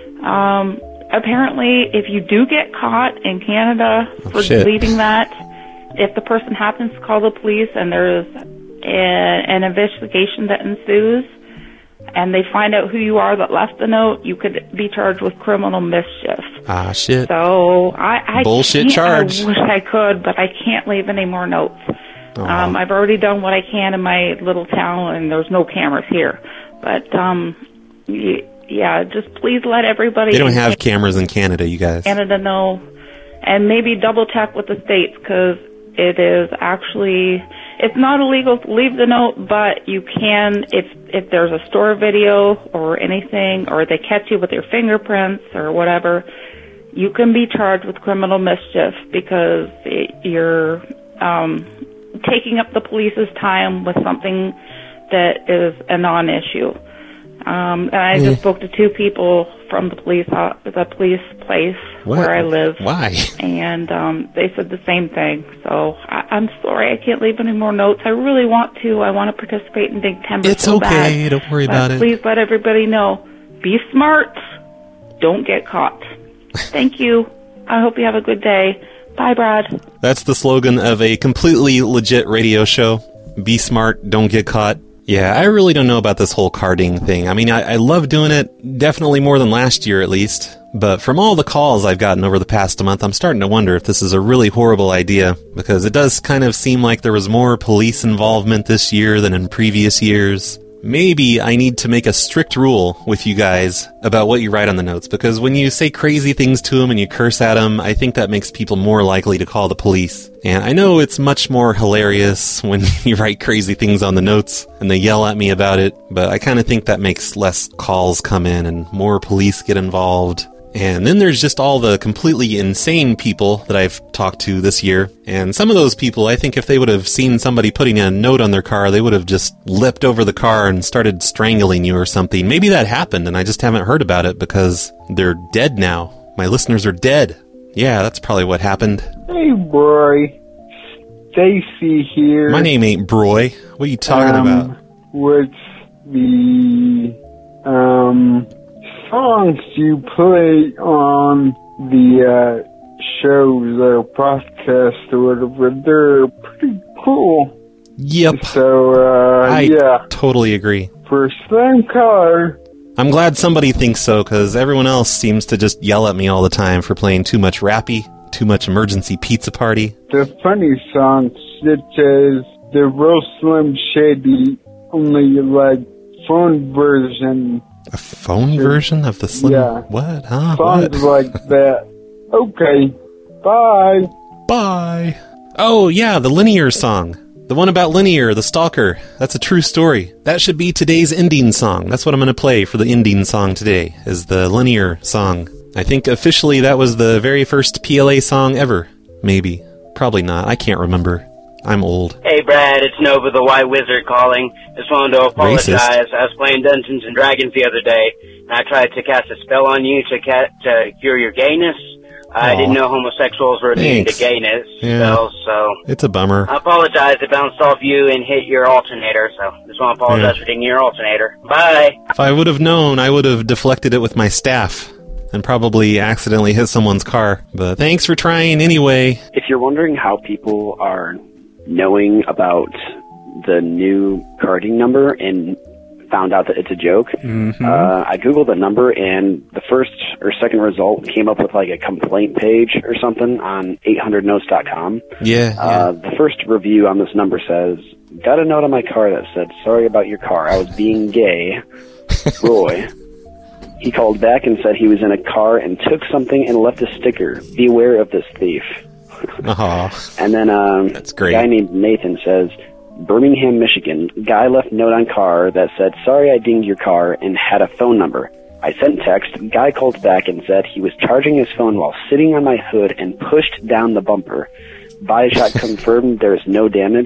Apparently, if you do get caught in Canada for leaving that, if the person happens to call the police and there's an investigation that ensues, and they find out who you are that left the note, you could be charged with criminal mischief. Ah, shit. So I bullshit can't, charge. I wish I could, but I can't leave any more notes. I've already done what I can in my little town, and there's no cameras here. But yeah, just please let everybody. They don't have cameras in Canada, you guys. Canada know, and maybe double check with the states, because it is actually. It's not illegal to leave the note, but you can, if there's a store video or anything, or they catch you with your fingerprints or whatever, you can be charged with criminal mischief because you're taking up the police's time with something that is a non-issue. And I just spoke to two people from the police place where I live. Why? And they said the same thing. So I'm sorry I can't leave any more notes. I really want to. I want to participate in Ding Timber. It's so okay. bad. Don't worry about it. Please let everybody know. Be smart. Don't get caught. Thank you. I hope you have a good day. Bye, Brad. That's the slogan of a completely legit radio show. Be smart. Don't get caught. Yeah, I really don't know about this whole carding thing. I mean, I love doing it, definitely more than last year at least. But from all the calls I've gotten over the past month, I'm starting to wonder if this is a really horrible idea. Because it does kind of seem like there was more police involvement this year than in previous years. Maybe I need to make a strict rule with you guys about what you write on the notes, because when you say crazy things to them and you curse at them, I think that makes people more likely to call the police. And I know it's much more hilarious when you write crazy things on the notes and they yell at me about it, but I kind of think that makes less calls come in and more police get involved. And then there's just all the completely insane people that I've talked to this year. And some of those people, I think if they would have seen somebody putting a note on their car, they would have just leapt over the car and started strangling you or something. Maybe that happened and I just haven't heard about it because they're dead now. My listeners are dead. Yeah, that's probably what happened. Hey, Broy. Stacy here. My name ain't Broy. What are you talking about? What's the, songs you play on the shows or podcast or whatever, they're pretty cool. Yep. So, I totally agree. First time caller. I'm glad somebody thinks so, because everyone else seems to just yell at me all the time for playing too much Rappy, too much Emergency Pizza Party. The funny songs, such as the Real Slim Shady, only like phone version. A phone version of the Slim? Yeah. What? Huh? Songs what? like that. Okay. Bye. Bye. Oh, yeah, the Linear song. The one about Linear, the stalker. That's a true story. That should be today's ending song. That's what I'm going to play for the ending song today, is the Linear song. I think officially that was the very first PLA song ever. Maybe. Probably not. I can't remember. I'm old. Hey, Brad, it's Nova the White Wizard calling. Just wanted to apologize. Racist. I was playing Dungeons & Dragons the other day, and I tried to cast a spell on you to cure your gayness. I didn't know homosexuals were immune to gayness spells, so... It's a bummer. I apologize. It bounced off you and hit your alternator, so just want to apologize for hitting your alternator. Bye! If I would have known, I would have deflected it with my staff and probably accidentally hit someone's car. But thanks for trying anyway. If you're wondering how people are knowing about the new carding number and found out that it's a joke, I Googled the number, and the first or second result came up with like a complaint page or something on 800notes.com. The first review on this number says, got a note on my car that said, sorry about your car, I was being gay. Roy. He called back and said he was in a car and took something and left a sticker, beware of this thief. And then That's great. A guy named Nathan says, Birmingham, Michigan, guy left note on car that said, sorry I dinged your car, and had a phone number. I sent text, guy called back and said he was charging his phone while sitting on my hood and pushed down the bumper. Body shot confirmed there is no damage.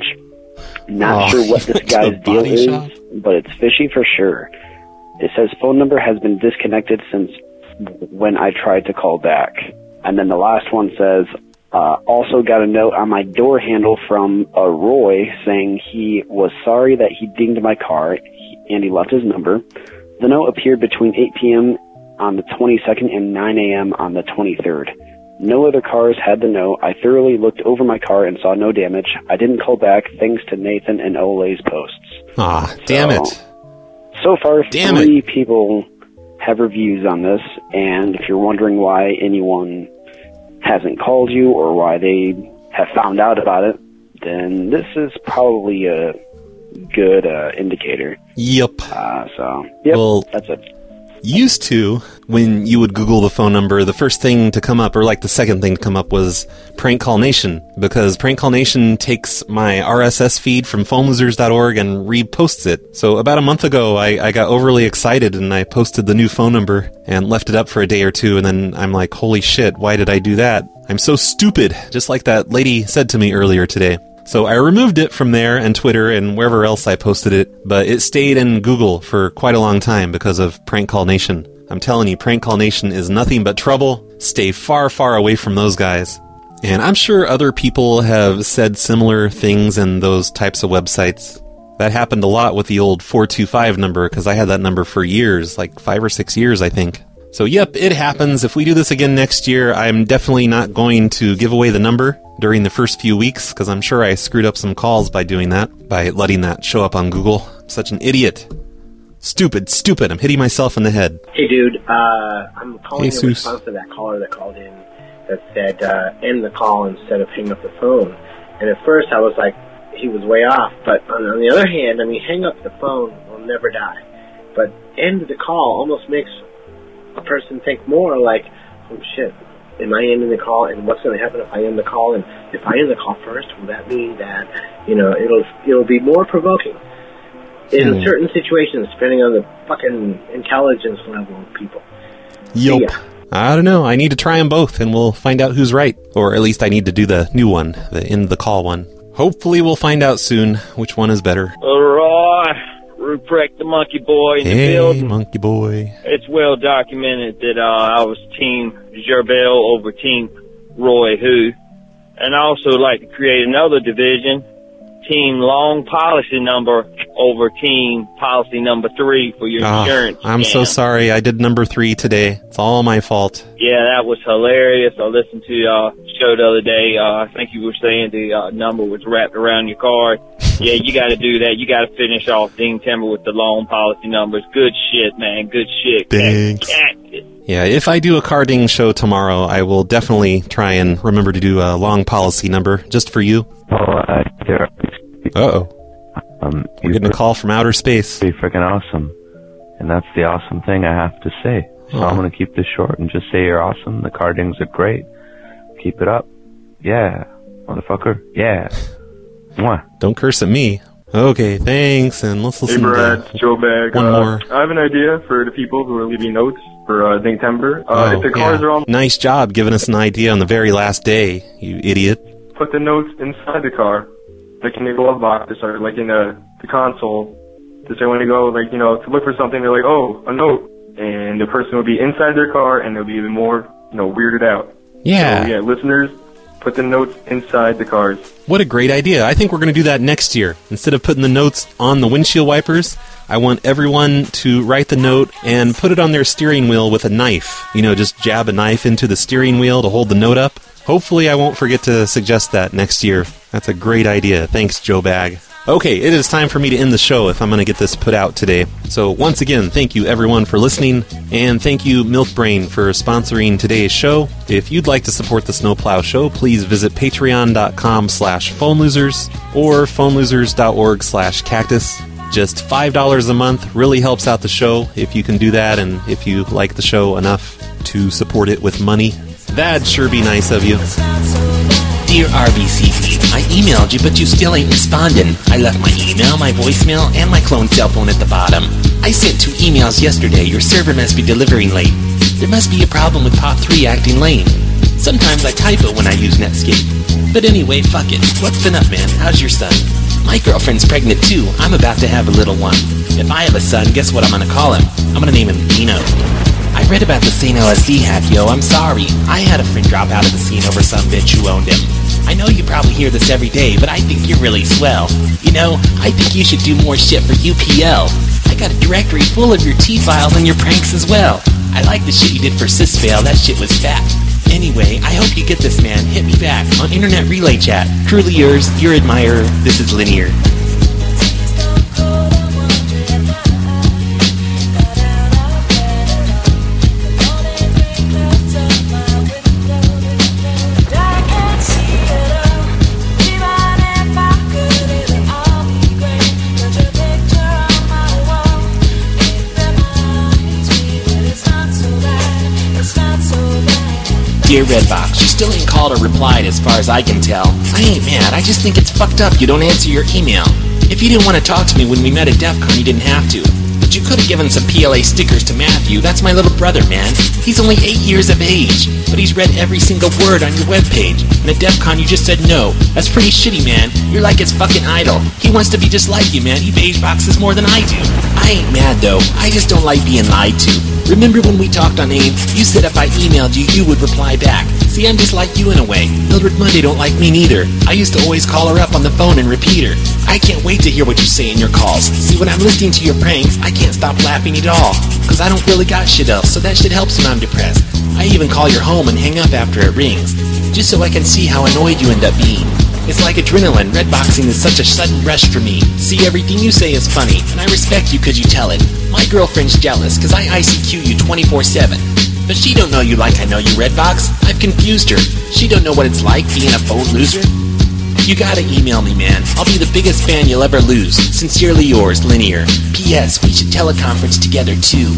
Not sure what this guy's deal is, but it's fishy for sure. It says phone number has been disconnected since when I tried to call back. And then the last one says, also got a note on my door handle from Roy saying he was sorry that he dinged my car, and he left his number. The note appeared between 8 p.m. on the 22nd and 9 a.m. on the 23rd. No other cars had the note. I thoroughly looked over my car and saw no damage. I didn't call back thanks to Nathan and Ole's posts. Damn it. So far, 3 people have reviews on this, and if you're wondering why anyone hasn't called you or why they have found out about it, then this is probably a good indicator. Yep. Well, that's it. Used to, when you would Google the phone number, the first thing to come up, or like the second thing to come up, was Prank Call Nation, because Prank Call Nation takes my RSS feed from phonelosers.org and reposts it. So about a month ago, I got overly excited and I posted the new phone number and left it up for a day or two, and then I'm like, holy shit, why did I do that? I'm so stupid, just like that lady said to me earlier today. So I removed it from there and Twitter and wherever else I posted it, but it stayed in Google for quite a long time because of Prank Call Nation. I'm telling you, Prank Call Nation is nothing but trouble. Stay far, far away from those guys. And I'm sure other people have said similar things in those types of websites. That happened a lot with the old 425 number, because I had that number for years, like 5 or 6 years, I think. So yep, it happens. If we do this again next year, I'm definitely not going to give away the number during the first few weeks, because I'm sure I screwed up some calls by doing that, by letting that show up on Google. I'm such an idiot. Stupid. I'm hitting myself in the head. Hey, dude, I'm calling in response to that caller that called in that said, end the call instead of hang up the phone. And at first I was like, he was way off. But on the other hand, I mean, hang up the phone will never die. But end the call almost makes a person think more like, oh shit, am I ending the call, and what's going to happen if I end the call? And if I end the call first, will that mean that, it'll be more provoking in certain situations, depending on the fucking intelligence level of people. Yup. Yeah. I don't know. I need to try them both, and we'll find out who's right. Or at least I need to do the new one, the end the call one. Hopefully we'll find out soon which one is better. All right. Ruprecht the Monkey Boy in the building. Hey, Monkey Boy. It's well documented that I was Team Gerbel over Team Roy Who. And I also like to create another division, Team Long Policy Number over Team Policy Number 3 for your insurance. I'm so sorry. I did number 3 today. It's all my fault. Yeah, that was hilarious. I listened to your show the other day. I think you were saying the number was wrapped around your car. Yeah, you got to do that. You got to finish off Ding Timber with the long policy numbers. Good shit, man. Good shit. Thanks. Yeah, if I do a carding show tomorrow, I will definitely try and remember to do a long policy number just for you. Uh-oh. We're getting a call from outer space. Pretty freaking awesome. And that's the awesome thing I have to say. So I'm going to keep this short and just say you're awesome. The cardings are great. Keep it up. Yeah. Motherfucker. Yeah. Don't curse at me. Okay, thanks, and let's listen Hey, Brad, to it's Joe Bag. one more. I have an idea for the people who are leaving notes for Dingtember. If the cars are all... Nice job giving us an idea on the very last day, you idiot. Put the notes inside the car, like in the glove box, or like in the console. To say when they go, like, you know, to look for something, they're like, oh, a note. And the person will be inside their car, and they'll be even more, you know, weirded out. Yeah. So, yeah, listeners, put the notes inside the cars. What a great idea. I think we're going to do that next year. Instead of putting the notes on the windshield wipers, I want everyone to write the note and put it on their steering wheel with a knife. You know, just jab a knife into the steering wheel to hold the note up. Hopefully I won't forget to suggest that next year. That's a great idea. Thanks, Joe Bag. Okay, it is time for me to end the show if I'm going to get this put out today. So once again, thank you everyone for listening, and thank you Milk Brain for sponsoring today's show. If you'd like to support the Snowplow Show, please visit patreon.com/phonelosers or phonelosers.org/cactus. Just $5 a month really helps out the show if you can do that, and if you like the show enough to support it with money. That'd sure be nice of you. Dear RBCP, I emailed you, but you still ain't responding. I left my email, my voicemail, and my clone cell phone at the bottom. I sent 2 emails yesterday. Your server must be delivering late. There must be a problem with POP3 acting lame. Sometimes I typo when I use Netscape. But anyway, fuck it. What's been up, man? How's your son? My girlfriend's pregnant too. I'm about to have a little one. If I have a son, guess what I'm gonna call him? I'm gonna name him Dino. I read about the St. LSD hack, yo. I'm sorry. I had a friend drop out of the scene over some bitch who owned him. I know you probably hear this every day, but I think you're really swell. You know, I think you should do more shit for UPL. I got a directory full of your T-files and your pranks as well. I like the shit you did for Sysfail. That shit was fat. Anyway, I hope you get this, man. Hit me back on Internet Relay Chat. Truly yours, your admirer. This is Linear. Dear Redbox, you still ain't called or replied as far as I can tell. I ain't mad, I just think it's fucked up you don't answer your email. If you didn't want to talk to me when we met at DEF CON, you didn't have to. But you could have given some PLA stickers to Matthew. That's my little brother, man. He's only 8 years of age, but he's read every single word on your webpage. And at DEF CON, you just said no. That's pretty shitty, man. You're like his fucking idol. He wants to be just like you, man. He beige boxes more than I do. I ain't mad, though. I just don't like being lied to. Remember when we talked on AIM, you said if I emailed you, you would reply back. See, I'm just like you in a way. Mildred Monday don't like me neither. I used to always call her up on the phone and repeat her. I can't wait to hear what you say in your calls. See, when I'm listening to your pranks, I can't stop laughing at all. Cause I don't really got shit else, so that shit helps when I'm depressed. I even call your home and hang up after it rings, just so I can see how annoyed you end up being. It's like adrenaline. Redboxing is such a sudden rush for me. See, everything you say is funny, and I respect you cause you tell it. My girlfriend's jealous cause I ICQ you 24/7. But she don't know you like I know you, Redbox. I've confused her. She don't know what it's like being a phone loser. You gotta email me, man. I'll be the biggest fan you'll ever lose. Sincerely yours, Linear. P.S. We should teleconference together too.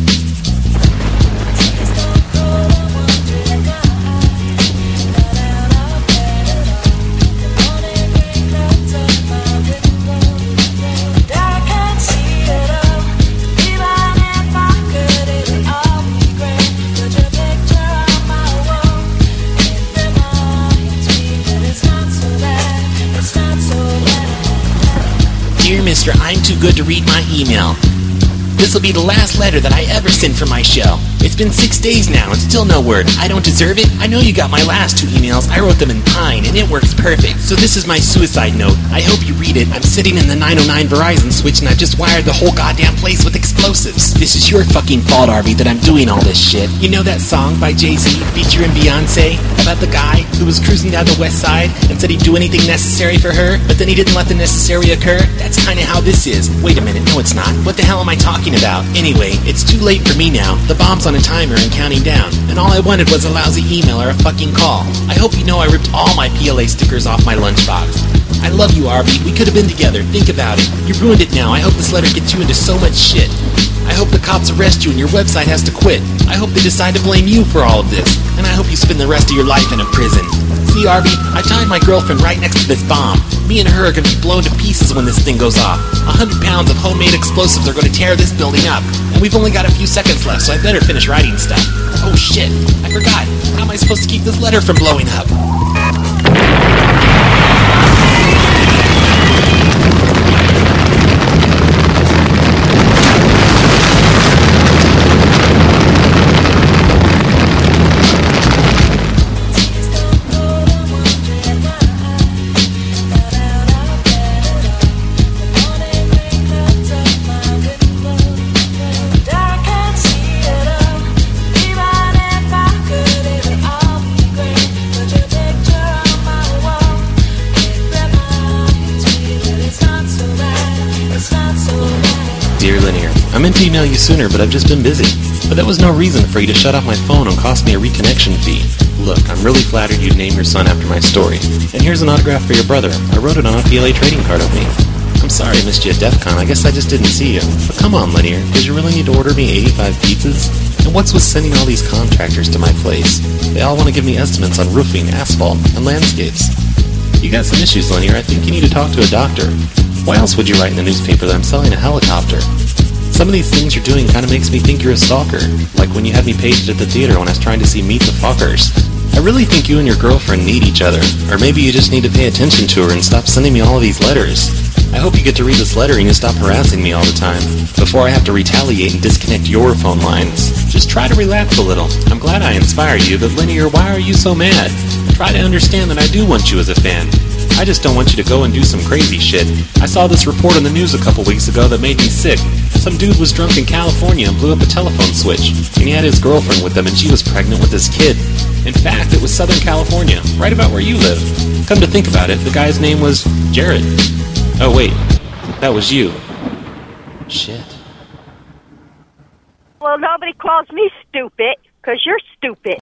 Dear Mister, I'm too good to read my email. This will be the last letter that I ever send from my shell. It's been 6 days now and still no word. I don't deserve it? I know you got my last 2 emails. I wrote them in Pine and it works perfect. So this is my suicide note. I hope you read it. I'm sitting in the 909 Verizon switch and I've just wired the whole goddamn place with explosives. This is your fucking fault, Arby, that I'm doing all this shit. You know that song by Jay-Z featuring Beyonce about the guy who was cruising down the west side and said he'd do anything necessary for her, but then he didn't let the necessary occur? That's kinda how this is. Wait a minute, no it's not. What the hell am I talking about? Anyway, it's too late for me now. The bomb's on a timer and counting down, and all I wanted was a lousy email or a fucking call. I hope you know I ripped all my PLA stickers off my lunchbox. I love you, Arby. We could have been together. Think about it. You ruined it now. I hope this letter gets you into so much shit. I hope the cops arrest you and your website has to quit. I hope they decide to blame you for all of this, and I hope you spend the rest of your life in a prison. See, Harvey, I timed my girlfriend right next to this bomb. Me and her are going to be blown to pieces when this thing goes off. 100 pounds of homemade explosives are going to tear this building up. And we've only got a few seconds left, so I better finish writing stuff. Oh shit, I forgot. How am I supposed to keep this letter from blowing up? I meant to email you sooner, but I've just been busy. But that was no reason for you to shut off my phone and cost me a reconnection fee. Look, I'm really flattered you'd name your son after my story. And here's an autograph for your brother. I wrote it on a PLA trading card of me. I'm sorry I missed you at DEF CON. I guess I just didn't see you. But come on, Linear. Did you really need to order me 85 pizzas? And what's with sending all these contractors to my place? They all want to give me estimates on roofing, asphalt, and landscapes. You got some issues, Linear. I think you need to talk to a doctor. Why else would you write in the newspaper that I'm selling a helicopter? Some of these things you're doing kind of makes me think you're a stalker. Like when you had me paged at the theater when I was trying to see Meet the Fockers. I really think you and your girlfriend need each other. Or maybe you just need to pay attention to her and stop sending me all of these letters. I hope you get to read this letter and you stop harassing me all the time, before I have to retaliate and disconnect your phone lines. Just try to relax a little. I'm glad I inspire you, but Linear, why are you so mad? Try to understand that I do want you as a fan. I just don't want you to go and do some crazy shit. I saw this report on the news a couple weeks ago that made me sick. Some dude was drunk in California and blew up a telephone switch. And he had his girlfriend with him and she was pregnant with his kid. In fact, it was Southern California, right about where you live. Come to think about it, the guy's name was Jared. Oh wait, that was you. Shit. Well, nobody calls me stupid, because you're stupid.